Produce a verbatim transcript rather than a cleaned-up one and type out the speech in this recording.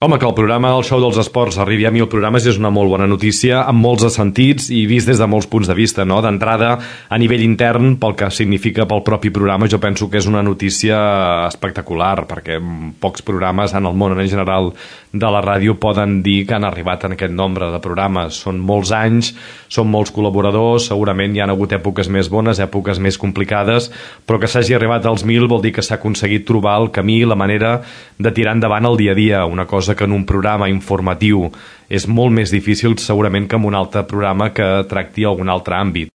Home, que el programa del Show dels Esports arribi a mil programes és una molt bona notícia, amb molts sentits i vist des de molts punts de vista, no? D'entrada, a nivell intern, pel que significa pel propi programa, jo penso que és una notícia espectacular, perquè pocs programes en el món en general de la ràdio poden dir que han arribat en aquest nombre de programes. Són molts anys, són molts col·laboradors, segurament hi ha hagut èpoques més bones, èpoques més complicades, però que s'hagi arribat als mil vol dir que s'ha aconseguit trobar el camí, la manera de tirar endavant el dia a dia, una cosa que en un programa informatiu és molt més difícil segurament que en un altre programa que tracti algun altre àmbit.